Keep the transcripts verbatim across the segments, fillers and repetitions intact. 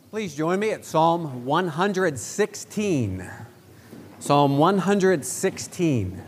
Please join me at Psalm one hundred sixteen. Psalm one hundred sixteen.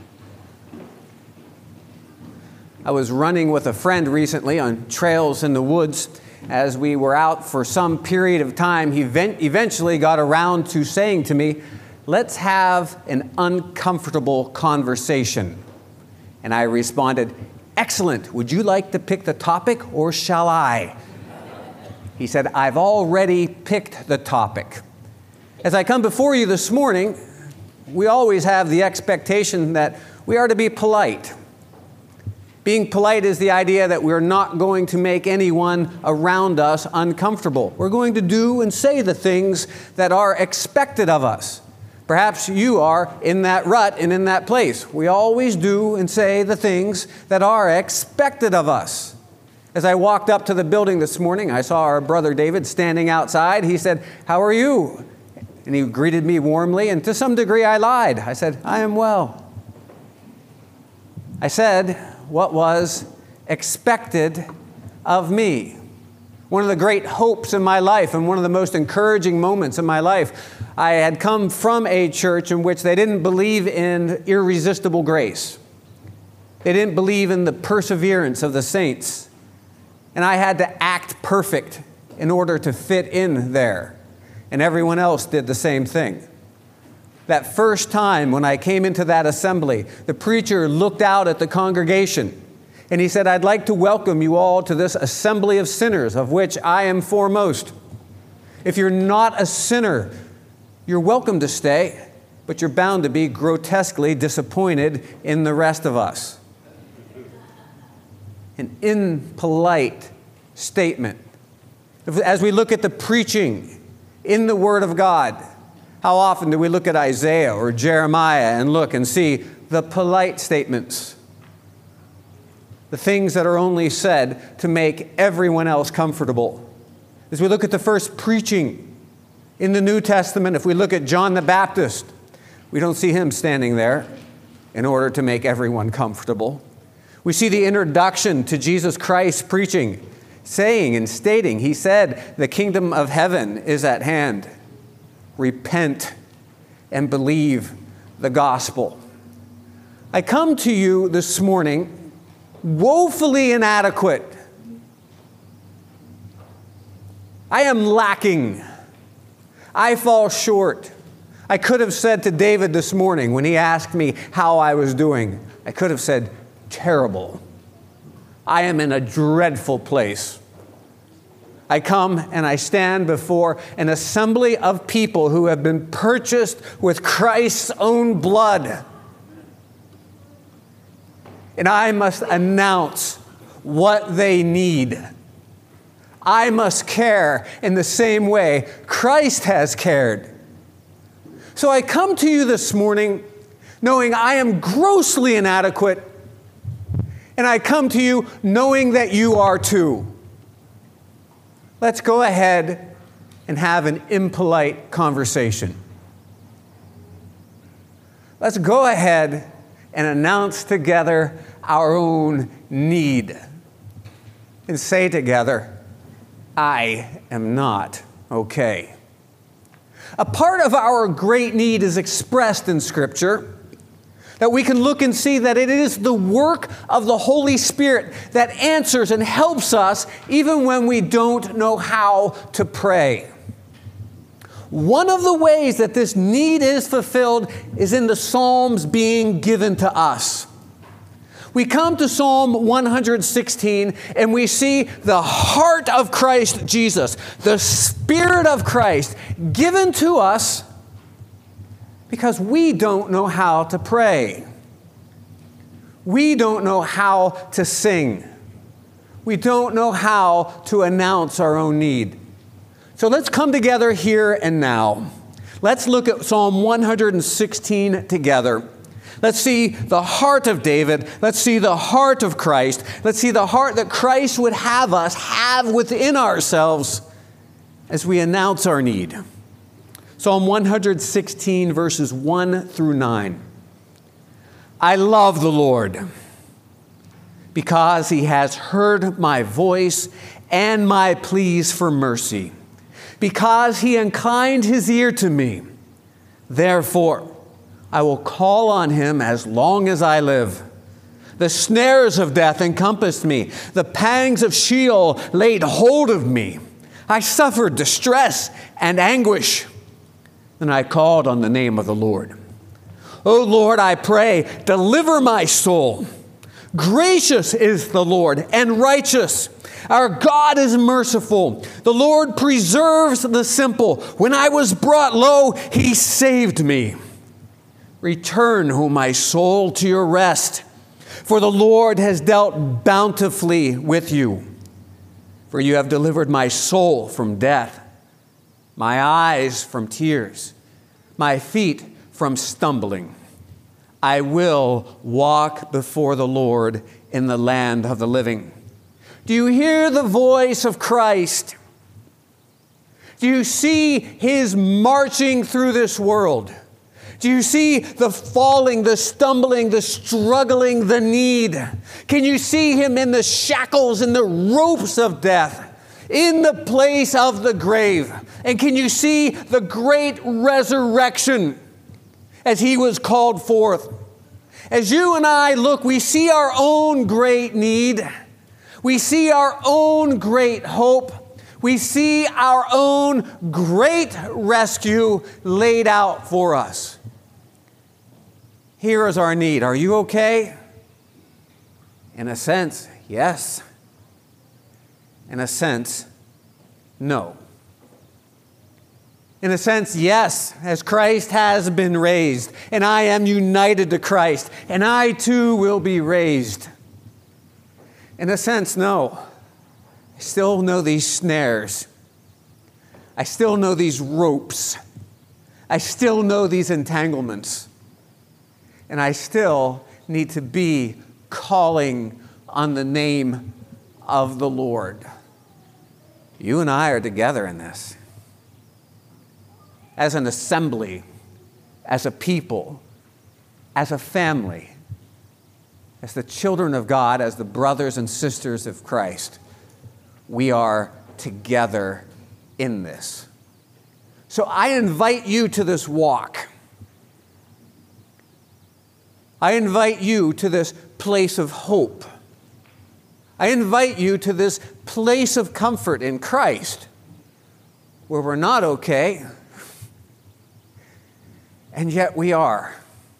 I was running with a friend recently on trails in the woods. As we were out for some period of time, he eventually got around to saying to me, "Let's have an uncomfortable conversation." And I responded, "Excellent. Would you like to pick the topic or shall I?" He said, "I've already picked the topic." As I come before you this morning, we always have the expectation that we are to be polite. Being polite is the idea that we're not going to make anyone around us uncomfortable. We're going to do and say the things that are expected of us. Perhaps you are in that rut and in that place. We always do and say the things that are expected of us. As I walked up to the building this morning, I saw our brother David standing outside. He said, "How are you?" And he greeted me warmly, and to some degree I lied. I said, "I am well." I said what was expected of me. One of the great hopes in my life and one of the most encouraging moments in my life, I had come from a church in which they didn't believe in irresistible grace. They didn't believe in the perseverance of the saints. And I had to act perfect in order to fit in there. And everyone else did the same thing. That first time when I came into that assembly, the preacher looked out at the congregation and he said, "I'd like to welcome you all to this assembly of sinners, of which I am foremost. If you're not a sinner, you're welcome to stay, but you're bound to be grotesquely disappointed in the rest of us." An impolite statement. As we look at the preaching in the Word of God, how often do we look at Isaiah or Jeremiah and look and see the polite statements? The things that are only said to make everyone else comfortable. As we look at the first preaching in the New Testament, if we look at John the Baptist, we don't see him standing there in order to make everyone comfortable. We see the introduction to Jesus Christ preaching, saying and stating, he said, "The kingdom of heaven is at hand. Repent and believe the gospel." I come to you this morning woefully inadequate. I am lacking. I fall short. I could have said to David this morning when he asked me how I was doing, I could have said, "Terrible. I am in a dreadful place." I come and I stand before an assembly of people who have been purchased with Christ's own blood. And I must announce what they need. I must care in the same way Christ has cared. So I come to you this morning knowing I am grossly inadequate. And I come to you knowing that you are too. Let's go ahead and have an impolite conversation. Let's go ahead and announce together our own need. And say together, "I am not okay." A part of our great need is expressed in Scripture, that we can look and see that it is the work of the Holy Spirit that answers and helps us even when we don't know how to pray. One of the ways that this need is fulfilled is in the Psalms being given to us. We come to Psalm one hundred sixteen and we see the heart of Christ Jesus, the Spirit of Christ given to us because we don't know how to pray. We don't know how to sing. We don't know how to announce our own need. So let's come together here and now. Let's look at Psalm one hundred sixteen together. Let's see the heart of David. Let's see the heart of Christ. Let's see the heart that Christ would have us have within ourselves as we announce our need. Psalm one hundred sixteen, verses one through nine. I love the Lord because he has heard my voice and my pleas for mercy. because he inclined his ear to me. Therefore, I will call on him as long as I live. The snares of death encompassed me. The pangs of Sheol laid hold of me. I suffered distress and anguish. Then I called on the name of the Lord. O Lord, I pray, deliver my soul. Gracious is the Lord and righteous. Our God is merciful. The Lord preserves the simple. When I was brought low, he saved me. Return, O my soul, to your rest, for the Lord has dealt bountifully with you. For you have delivered my soul from death, my eyes from tears, my feet from stumbling. I will walk before the Lord in the land of the living. Do you hear the voice of Christ? Do you see his marching through this world? Do you see the falling, the stumbling, the struggling, the need? Can you see him in the shackles and the ropes of death, in the place of the grave? And can you see the great resurrection as he was called forth? As you and I look, we see our own great need. We see our own great hope. We see our own great rescue laid out for us. Here is our need. Are you okay? In a sense, yes. In a sense, no. In a sense, yes, as Christ has been raised, and I am united to Christ, and I too will be raised. In a sense, no. I still know these snares. I still know these ropes. I still know these entanglements. And I still need to be calling on the name of the Lord. You and I are together in this. As an assembly, as a people, as a family, as the children of God, as the brothers and sisters of Christ, we are together in this. So I invite you to this walk. I invite you to this place of hope. I invite you to this place of comfort in Christ, where we're not okay, and yet we are.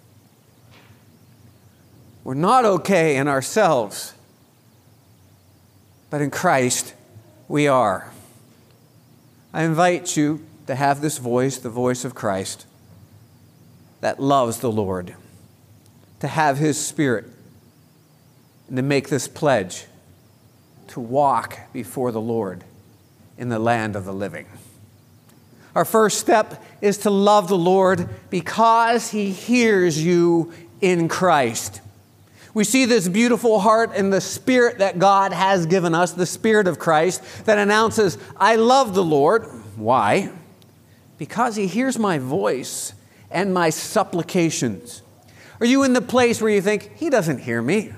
We're not okay in ourselves, but in Christ we are. I invite you to have this voice, the voice of Christ, that loves the Lord, to have his Spirit, and to make this pledge to walk before the Lord in the land of the living. Our first step is to love the Lord because he hears you in Christ. We see this beautiful heart and the Spirit that God has given us, the Spirit of Christ, that announces, I love the Lord. Why? Because he hears my voice and my supplications. Are you in the place where you think, he doesn't hear me?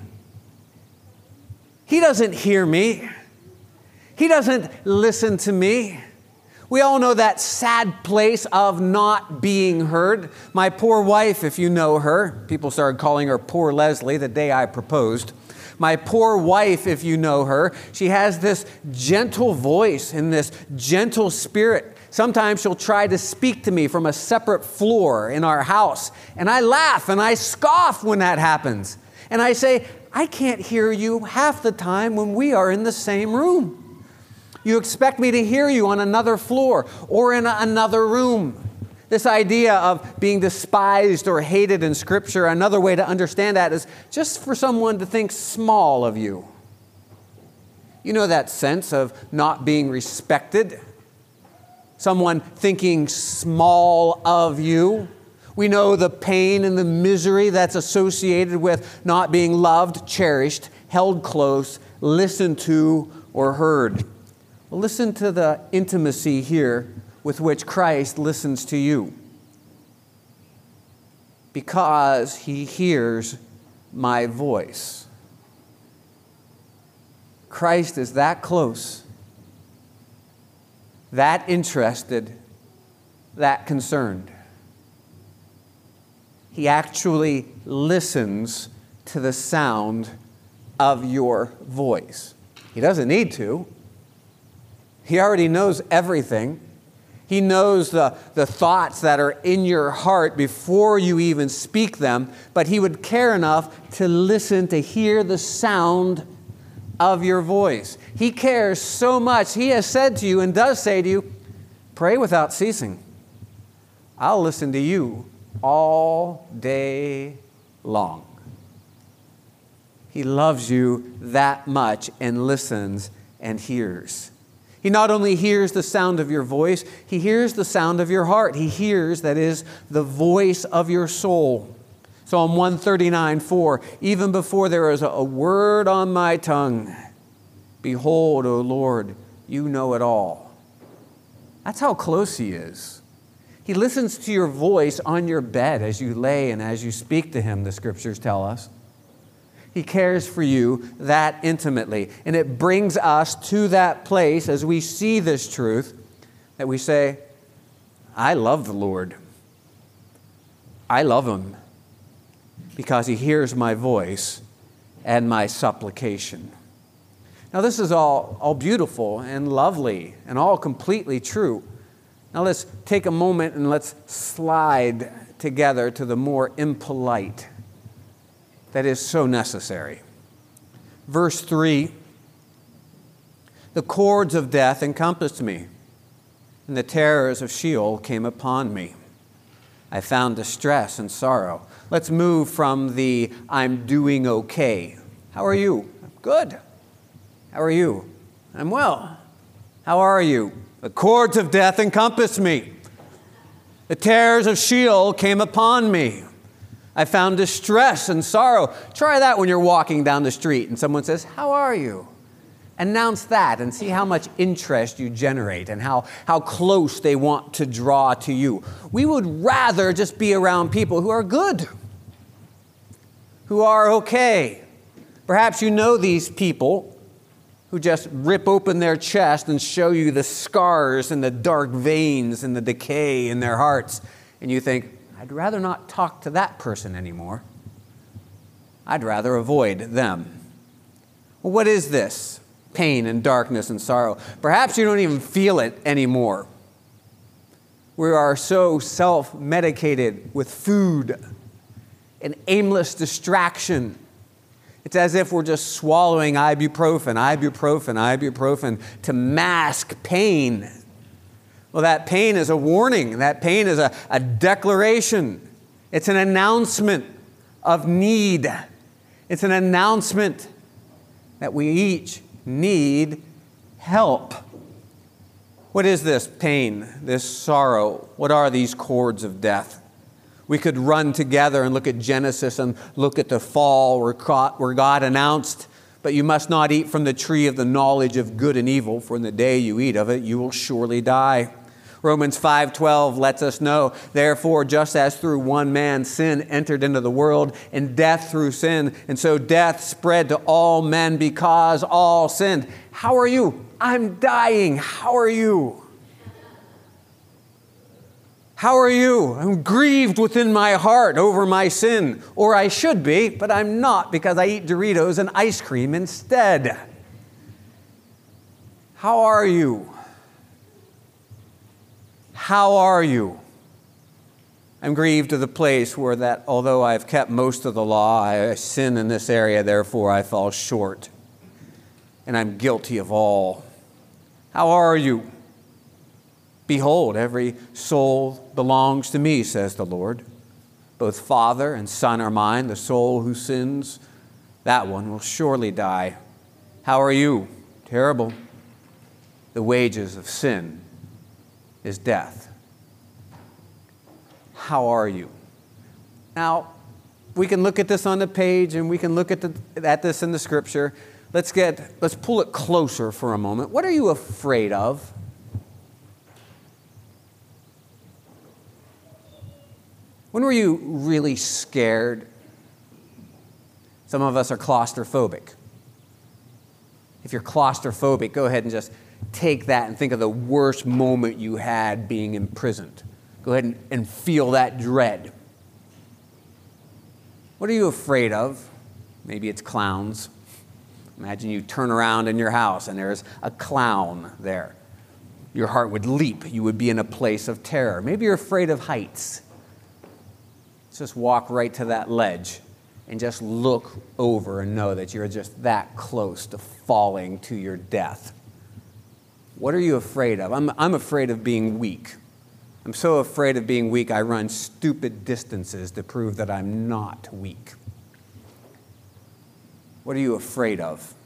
He doesn't hear me. He doesn't listen to me. We all know that sad place of not being heard. My poor wife, if you know her, people started calling her Poor Leslie the day I proposed. My poor wife, if you know her, she has this gentle voice and this gentle spirit. Sometimes she'll try to speak to me from a separate floor in our house. And I laugh and I scoff when that happens. And I say, I can't hear you half the time when we are in the same room. You expect me to hear you on another floor or in a, another room. This idea of being despised or hated in Scripture, another way to understand that is just for someone to think small of you. You know that sense of not being respected? Someone thinking small of you. We know the pain and the misery that's associated with not being loved, cherished, held close, listened to, or heard. Well, listen to the intimacy here with which Christ listens to you. Because he hears my voice. Christ is that close, that interested, that concerned. He actually listens to the sound of your voice. He doesn't need to. He already knows everything. He knows the, the thoughts that are in your heart before you even speak them, but He would care enough to listen, to hear the sound of your voice. He cares so much. He has said to you and does say to you, pray without ceasing. I'll listen to you all day long. He loves you that much and listens and hears. He not only hears the sound of your voice, He hears the sound of your heart. He hears, that is, the voice of your soul. Psalm one thirty-nine, four, even before there is a word on my tongue, behold, O Lord, you know it all. That's how close He is. He listens to your voice on your bed as you lay and as you speak to Him, the Scriptures tell us. He cares for you that intimately. And it brings us to that place as we see this truth that we say, I love the Lord. I love Him because He hears my voice and my supplication. Now this is all, all beautiful and lovely and all completely true. Now let's take a moment and let's slide together to the more impolite that is so necessary. Verse three, the cords of death encompassed me, and the terrors of Sheol came upon me. I found distress and sorrow. Let's move from the I'm doing okay. How are you? Good. How are you? I'm well. How are you? The cords of death encompassed me. The terrors of Sheol came upon me. I found distress and sorrow. Try that when you're walking down the street and someone says, how are you? Announce that and see how much interest you generate and how, how close they want to draw to you. We would rather just be around people who are good, who are okay. Perhaps you know these people who just rip open their chest and show you the scars and the dark veins and the decay in their hearts. And you think, I'd rather not talk to that person anymore. I'd rather avoid them. Well, what is this? Pain and darkness and sorrow. Perhaps you don't even feel it anymore. We are so self-medicated with food and aimless distraction. It's as if we're just swallowing ibuprofen, ibuprofen, ibuprofen to mask pain. Well, that pain is a warning. That pain is a, a declaration. It's an announcement of need. It's an announcement that we each need help. What is this pain, this sorrow? What are these cords of death? We could run together and look at Genesis and look at the fall where God announced, but you must not eat from the tree of the knowledge of good and evil, for in the day you eat of it, you will surely die. Romans five twelve lets us know, therefore, just as through one man sin entered into the world, and death through sin, and so death spread to all men because all sinned. How are you? I'm dying. How are you? How are you? I'm grieved within my heart over my sin. Or I should be, but I'm not because I eat Doritos and ice cream instead. How are you? How are you? I'm grieved to the place where that, although I've kept most of the law, I sin in this area, therefore I fall short. And I'm guilty of all. How are you? Behold, every soul belongs to me, says the Lord. Both Father and Son are mine. The soul who sins, that one will surely die. How are you? Terrible. The wages of sin is death. How are you? Now, we can look at this on the page and we can look at, the, at this in the Scripture. Let's get, let's pull it closer for a moment. What are you afraid of? When were you really scared? Some of us are claustrophobic. If you're claustrophobic, go ahead and just take that and think of the worst moment you had being imprisoned. Go ahead and, and feel that dread. What are you afraid of? Maybe it's clowns. Imagine you turn around in your house and there's a clown there. Your heart would leap. You would be in a place of terror. Maybe you're afraid of heights. Let's just walk right to that ledge and just look over and know that you're just that close to falling to your death. What are you afraid of? I'm, I'm afraid of being weak. I'm so afraid of being weak, I run stupid distances to prove that I'm not weak. What are you afraid of?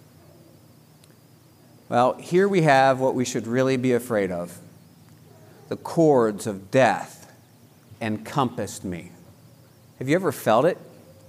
Well, here we have what we should really be afraid of. The cords of death encompassed me. Have you ever felt it?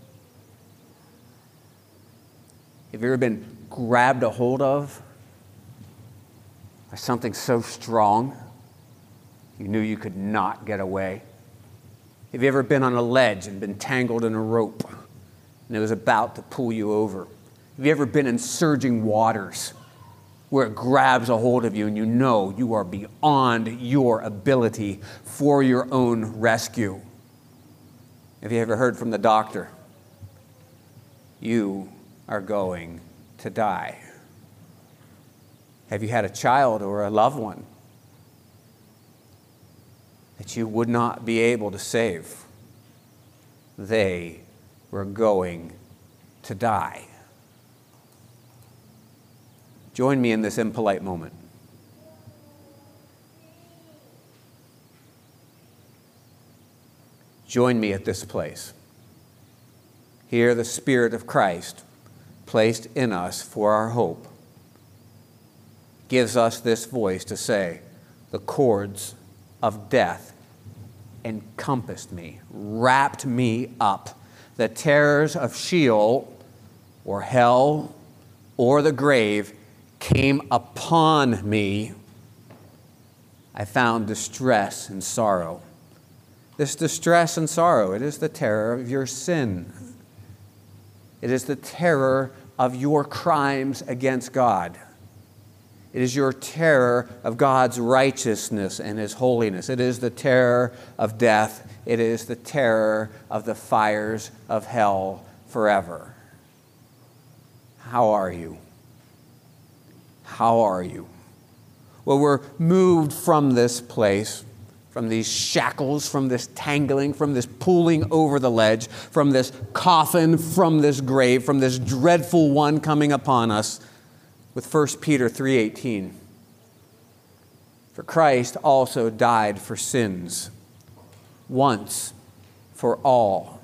Have you ever been grabbed a hold of by something so strong you knew you could not get away? Have you ever been on a ledge and been tangled in a rope and it was about to pull you over? Have you ever been in surging waters where it grabs a hold of you and you know you are beyond your ability for your own rescue? Have you ever heard from the doctor? You are going to die. Have you had a child or a loved one that you would not be able to save? They were going to die. Join me in this impolite moment. Join me at this place. Here, the Spirit of Christ, placed in us for our hope, gives us this voice to say, the cords of death encompassed me, wrapped me up. The terrors of Sheol, or hell, or the grave came upon me. I found distress and sorrow. This distress and sorrow, it is the terror of your sin. It is the terror of your crimes against God. It is your terror of God's righteousness and His holiness. It is the terror of death. It is the terror of the fires of hell forever. How are you? How are you? Well, we're moved from this place, from these shackles, from this tangling, from this pulling over the ledge, from this coffin, from this grave, from this dreadful one coming upon us, with First Peter three eighteen. For Christ also died for sins, once for all,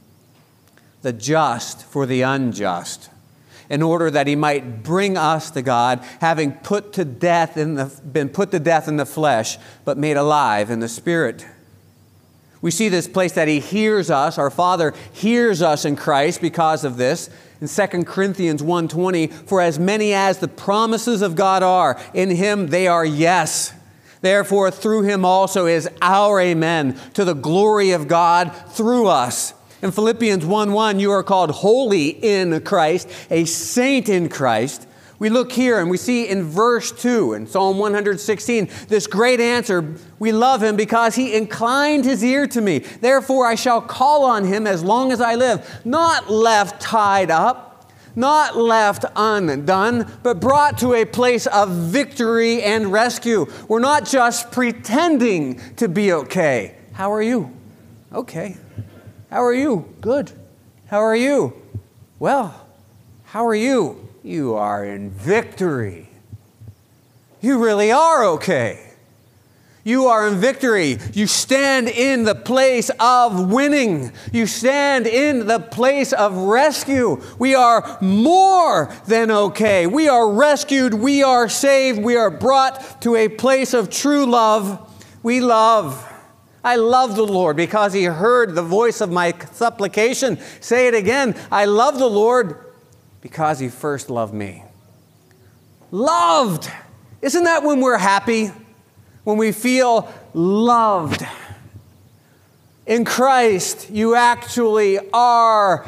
the just for the unjust, in order that He might bring us to God, having put to death in the, been put to death in the flesh, but made alive in the Spirit. We see this place that He hears us. Our Father hears us in Christ because of this. In Second Corinthians one twenty, for as many as the promises of God are, in Him they are yes. Therefore, through Him also is our amen, to the glory of God through us. In Philippians one one, you are called holy in Christ, a saint in Christ. We look here and we see in verse two, in Psalm one sixteen, this great answer. We love Him because He inclined His ear to me. Therefore, I shall call on Him as long as I live. Not left tied up, not left undone, but brought to a place of victory and rescue. We're not just pretending to be okay. How are you? Okay. How are you? Good. How are you? Well, how are you? You are in victory. You really are okay. You are in victory. You stand in the place of winning. You stand in the place of rescue. We are more than okay. We are rescued. We are saved. We are brought to a place of true love. We love. I love the Lord because He heard the voice of my supplication. Say it again. I love the Lord because He first loved me. Loved. Isn't that when we're happy? When we feel loved. In Christ, you actually are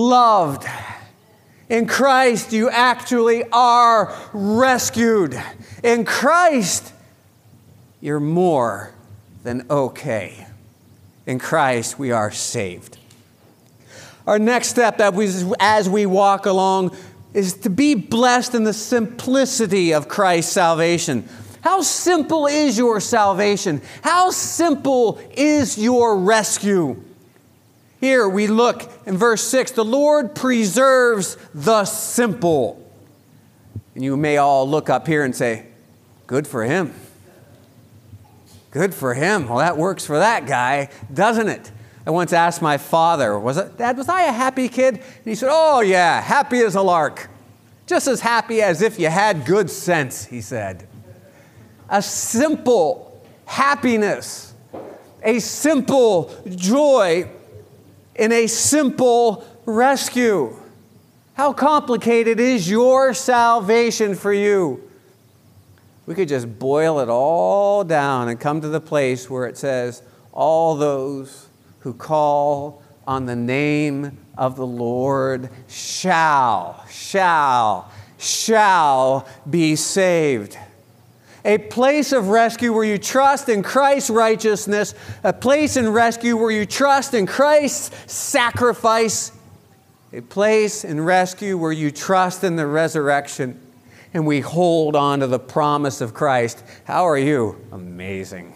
loved. In Christ, you actually are rescued. In Christ, you're more than okay. In Christ, we are saved. Our next step that we, as we walk along is to be blessed in the simplicity of Christ's salvation. How simple is your salvation? How simple is your rescue? Here we look in verse six, the Lord preserves the simple. And you may all look up here and say, good for him. Good for him. Well, that works for that guy, doesn't it? I once asked my father, was it, Dad, was I a happy kid? And he said, oh yeah, happy as a lark. Just as happy as if you had good sense, he said. A simple happiness, a simple joy in a simple rescue. How complicated is your salvation for you? We could just boil it all down and come to the place where it says, all those who call on the name of the Lord shall, shall, shall be saved. A place of rescue where you trust in Christ's righteousness, a place in rescue where you trust in Christ's sacrifice, a place in rescue where you trust in the resurrection, and we hold on to the promise of Christ. How are you? Amazing.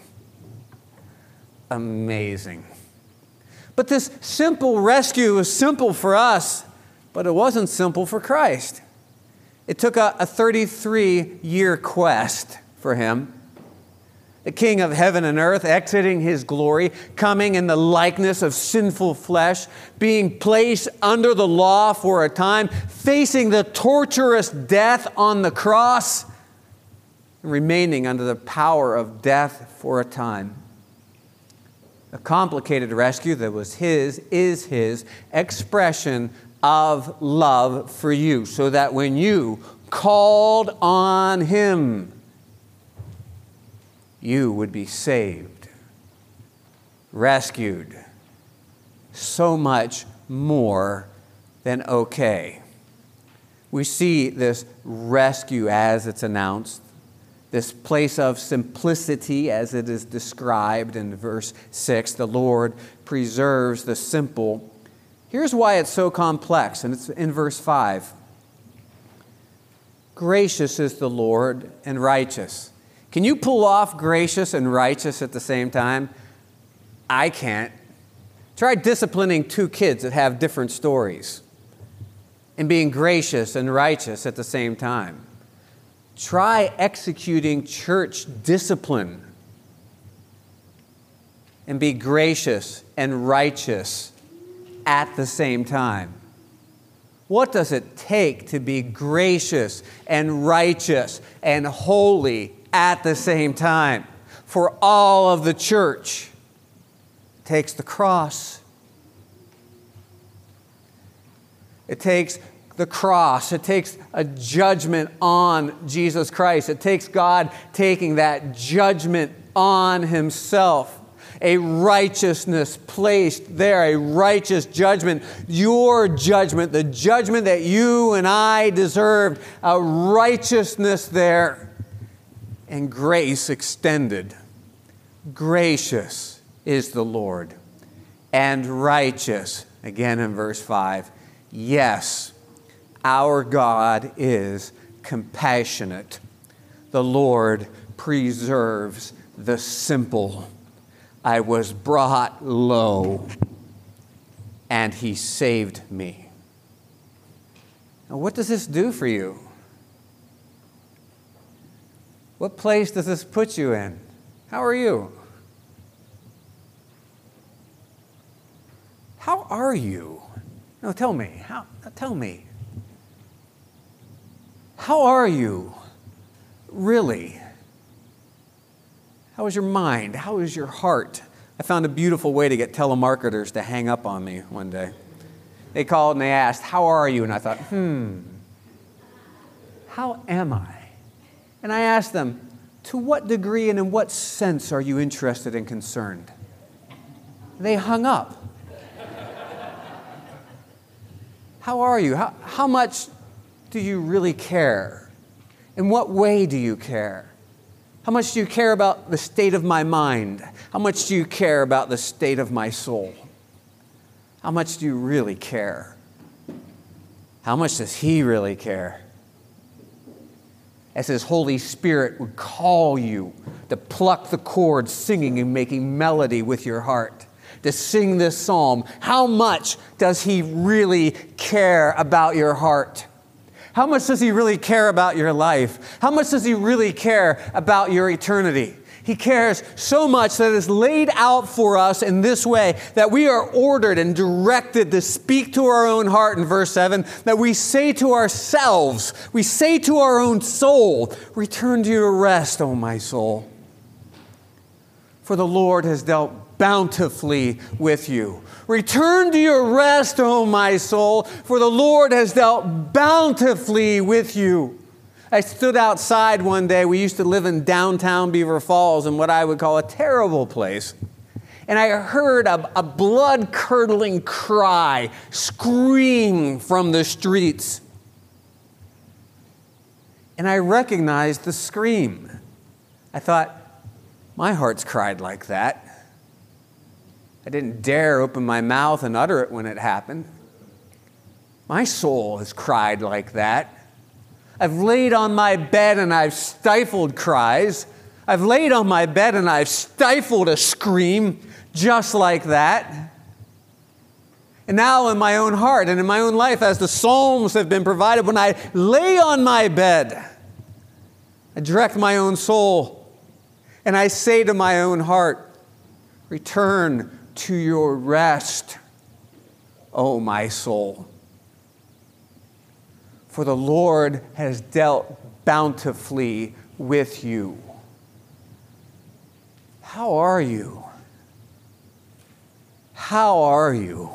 Amazing. But this simple rescue is simple for us, but it wasn't simple for Christ. It took a, a thirty-three year quest for him. The King of heaven and earth, exiting his glory, coming in the likeness of sinful flesh, being placed under the law for a time, facing the torturous death on the cross, and remaining under the power of death for a time. A complicated rescue that was his, is his expression of love for you, so that when you called on him, you would be saved, rescued, so much more than okay. We see this rescue as it's announced, this place of simplicity as it is described in verse six. The Lord preserves the simple. Here's why it's so complex, and it's in verse five. Gracious is the Lord and righteous. Can you pull off gracious and righteous at the same time? I can't. Try disciplining two kids that have different stories and being gracious and righteous at the same time. Try executing church discipline and be gracious and righteous at the same time. What does it take to be gracious and righteous and holy at the same time? For all of the church, it takes the cross. It takes the cross. It takes a judgment on Jesus Christ. It takes God taking that judgment on himself. A righteousness placed there, a righteous judgment. Your judgment, the judgment that you and I deserved, a righteousness there. And grace extended. Gracious is the Lord, and righteous, again in verse five. Yes, our God is compassionate. The Lord preserves the simple. I was brought low, and he saved me. Now, what does this do for you? What place does this put you in? How are you? How are you? No, tell me. How? Tell me. How are you? Really? How is your mind? How is your heart? I found a beautiful way to get telemarketers to hang up on me one day. They called and they asked, how are you? And I thought, hmm, how am I? And I asked them, to what degree and in what sense are you interested and concerned? They hung up. How are you? How, how much do you really care? In what way do you care? How much do you care about the state of my mind? How much do you care about the state of my soul? How much do you really care? How much does He really care? As His Holy Spirit would call you to pluck the chords, singing and making melody with your heart, to sing this psalm, how much does He really care about your heart? How much does He really care about your life? How much does He really care about your eternity? He cares so much that it is laid out for us in this way, that we are ordered and directed to speak to our own heart in verse seven, that we say to ourselves, we say to our own soul, return to your rest, O my soul. For the Lord has dealt bountifully with you. Return to your rest, O my soul, for the Lord has dealt bountifully with you. I stood outside one day. We used to live in downtown Beaver Falls in what I would call a terrible place. And I heard a, a blood-curdling cry, scream from the streets. And I recognized the scream. I thought, my heart's cried like that. I didn't dare open my mouth and utter it when it happened. My soul has cried like that. I've laid on my bed and I've stifled cries. I've laid on my bed and I've stifled a scream just like that. And now in my own heart and in my own life, as the Psalms have been provided, when I lay on my bed, I direct my own soul and I say to my own heart, return to your rest, O my soul. For the Lord has dealt bountifully with you. How are you? How are you?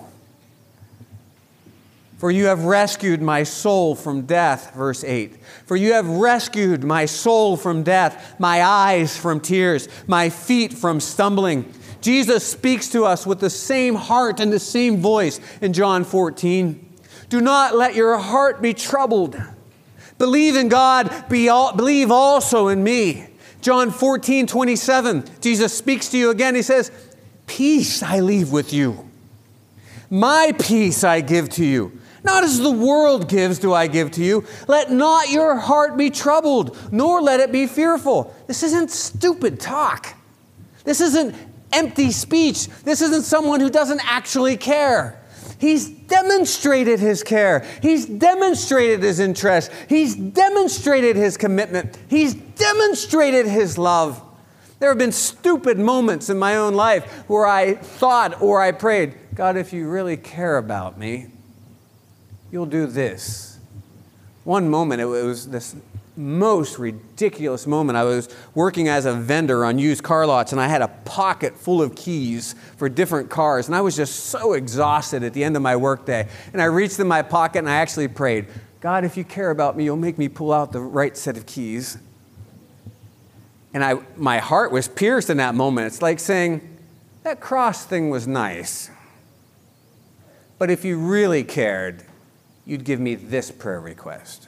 For you have rescued my soul from death, verse eight. For you have rescued my soul from death, my eyes from tears, my feet from stumbling. Jesus speaks to us with the same heart and the same voice in John fourteen. Do not let your heart be troubled. Believe in God, be all, believe also in me. John fourteen twenty-seven, Jesus speaks to you again. He says, peace I leave with you. My peace I give to you. Not as the world gives do I give to you. Let not your heart be troubled, nor let it be fearful. This isn't stupid talk. This isn't empty speech. This isn't someone who doesn't actually care. He's demonstrated His care. He's demonstrated His interest. He's demonstrated His commitment. He's demonstrated His love. There have been stupid moments in my own life where I thought or I prayed, God, if you really care about me, you'll do this. One moment, it was this most ridiculous moment. I was working as a vendor on used car lots, and I had a pocket full of keys for different cars, and I was just so exhausted at the end of my workday. And I reached in my pocket, and I actually prayed, God, if you care about me, you'll make me pull out the right set of keys. And I, my heart was pierced in that moment. It's like saying, that cross thing was nice, but if you really cared, you'd give me this prayer request.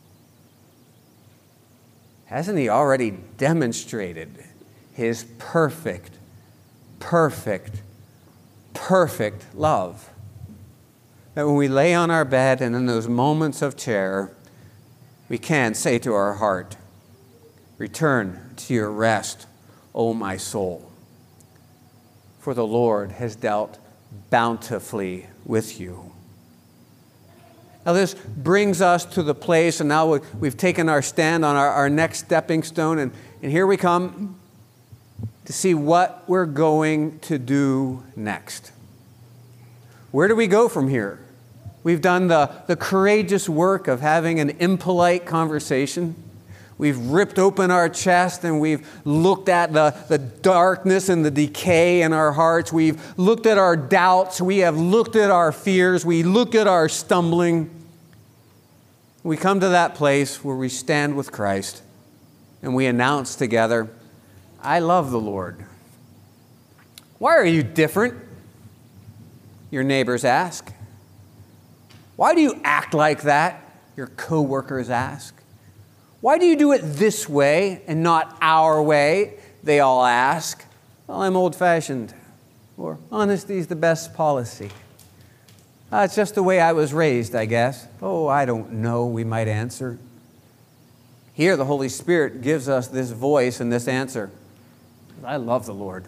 Hasn't He already demonstrated His perfect, perfect, perfect love? That when we lay on our bed and in those moments of terror, we can say to our heart, return to your rest, O my soul. For the Lord has dealt bountifully with you. Now this brings us to the place, and now we've taken our stand on our, our next stepping stone, and, and here we come to see what we're going to do next. Where do we go from here? We've done the, the courageous work of having an impolite conversation. We've ripped open our chest and we've looked at the, the darkness and the decay in our hearts. We've looked at our doubts. We have looked at our fears. We look at our stumbling. We come to that place where we stand with Christ and we announce together, I love the Lord. Why are you different? Your neighbors ask. Why do you act like that? Your coworkers ask. Why do you do it this way and not our way? They all ask. Well, I'm old-fashioned, or honesty is the best policy. Uh, it's just the way I was raised, I guess. Oh, I don't know, we might answer. Here, the Holy Spirit gives us this voice and this answer. I love the Lord.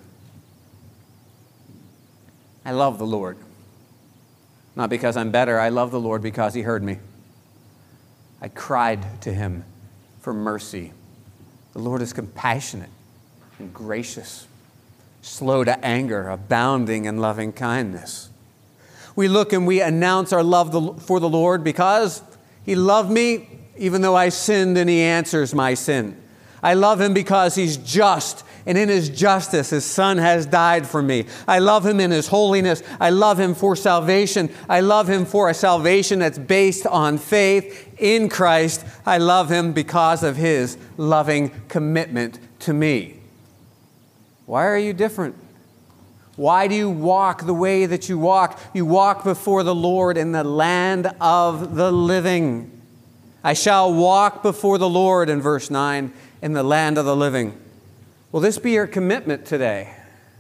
I love the Lord. Not because I'm better, I love the Lord because He heard me. I cried to Him for mercy. The Lord is compassionate and gracious, slow to anger, abounding in loving kindness. We look and we announce our love for the Lord because He loved me even though I sinned, and He answers my sin. I love Him because He's just, and in His justice, His Son has died for me. I love Him in His holiness. I love Him for salvation. I love Him for a salvation that's based on faith in Christ. I love Him because of His loving commitment to me. Why are you different? Why do you walk the way that you walk? You walk before the Lord in the land of the living. I shall walk before the Lord, in verse nine, in the land of the living. Will this be your commitment today?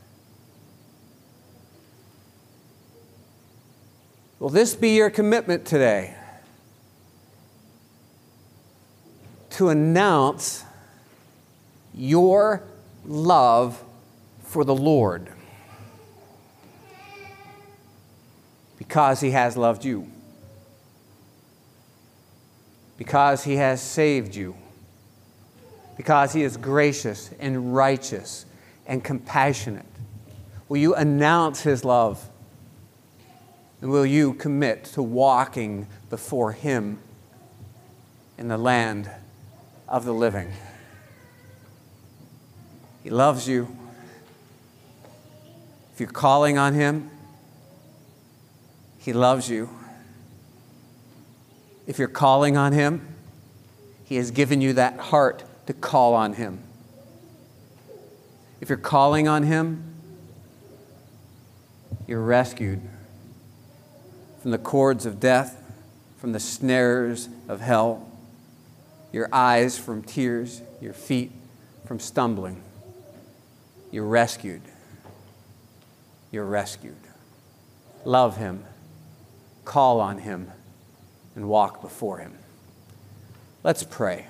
Will this be your commitment today? To announce your love for the Lord. Because He has loved you. Because He has saved you. Because He is gracious and righteous and compassionate. Will you announce His love? And will you commit to walking before Him in the land of the living? He loves you. If you're calling on Him, He loves you. If you're calling on Him, He has given you that heart to call on Him. If you're calling on Him, you're rescued from the cords of death, from the snares of hell, your eyes from tears, your feet from stumbling. You're rescued. You're rescued. Love Him, call on Him, and walk before Him. Let's pray.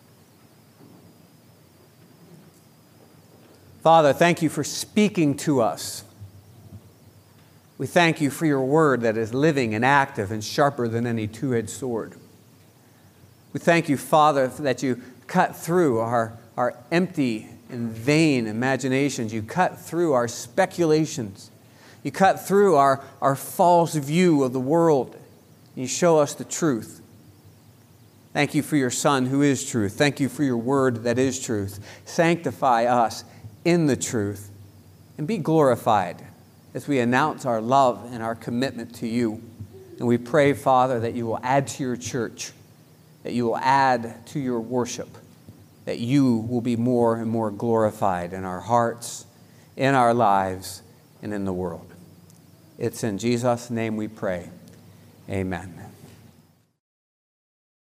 Father, thank You for speaking to us. We thank You for Your word that is living and active and sharper than any two-edged sword. We thank You, Father, that You cut through our, our empty and vain imaginations. You cut through our speculations. You cut through our, our false view of the world. You show us the truth. Thank You for Your Son who is truth. Thank You for Your word that is truth. Sanctify us in the truth and be glorified as we announce our love and our commitment to You. And we pray, Father, that You will add to Your church, that You will add to Your worship, that You will be more and more glorified in our hearts, in our lives, and in the world. It's in Jesus' name we pray. Amen.